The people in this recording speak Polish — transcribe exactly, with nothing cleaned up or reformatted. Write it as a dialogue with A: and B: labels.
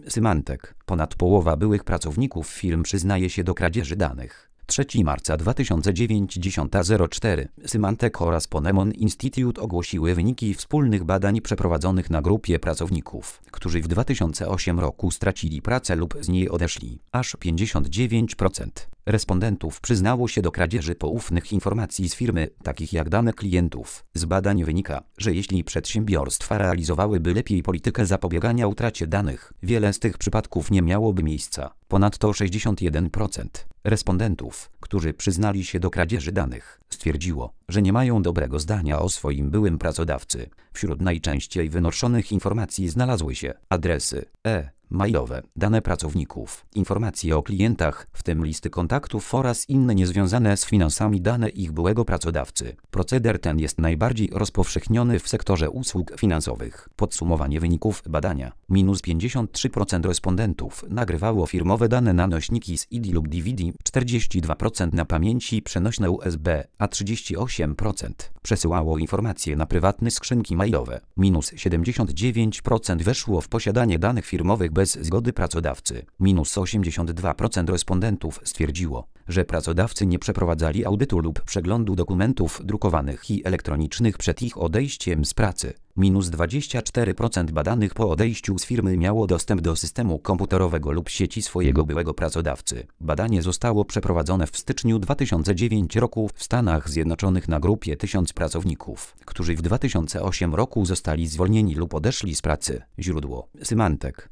A: Symantec. Ponad połowa byłych pracowników firm przyznaje się do kradzieży danych. trzeciego marca dwa tysiące dziewięćdziesiątego cztery Symantec oraz Ponemon Institute ogłosiły wyniki wspólnych badań przeprowadzonych na grupie pracowników, którzy w dwa tysiące ósmym roku stracili pracę lub z niej odeszli. Aż pięćdziesiąt dziewięć procent respondentów przyznało się do kradzieży poufnych informacji z firmy, takich jak dane klientów. Z badań wynika, że jeśli przedsiębiorstwa realizowałyby lepiej politykę zapobiegania utracie danych, wiele z tych przypadków nie miałoby miejsca. Ponadto sześćdziesiąt jeden procent respondentów, którzy przyznali się do kradzieży danych, stwierdziło, że nie mają dobrego zdania o swoim byłym pracodawcy. Wśród najczęściej wynoszonych informacji znalazły się adresy e-mailowe, dane pracowników, informacje o klientach, w tym listy kontaktów oraz inne niezwiązane z finansami dane ich byłego pracodawcy. Proceder ten jest najbardziej rozpowszechniony w sektorze usług finansowych. Podsumowanie wyników badania. Minus pięćdziesiąt trzy procent respondentów nagrywało firmowe dane na nośniki z C D lub D V D, czterdzieści dwa procent na pamięci przenośne U S B, a trzydzieści osiem procent przesyłało informacje na prywatne skrzynki mailowe. Minus siedemdziesiąt dziewięć procent weszło w posiadanie danych firmowych bez zgody pracodawcy. Minus osiemdziesiąt dwa procent respondentów stwierdziło, że pracodawcy nie przeprowadzali audytu lub przeglądu dokumentów drukowanych i elektronicznych przed ich odejściem z pracy. Minus dwadzieścia cztery procent badanych po odejściu z firmy miało dostęp do systemu komputerowego lub sieci swojego byłego pracodawcy. Badanie zostało przeprowadzone w styczniu dwa tysiące dziewiątego roku w Stanach Zjednoczonych na grupie tysiąc pracowników, którzy w dwa tysiące ósmym roku zostali zwolnieni lub odeszli z pracy. Źródło: Symantec.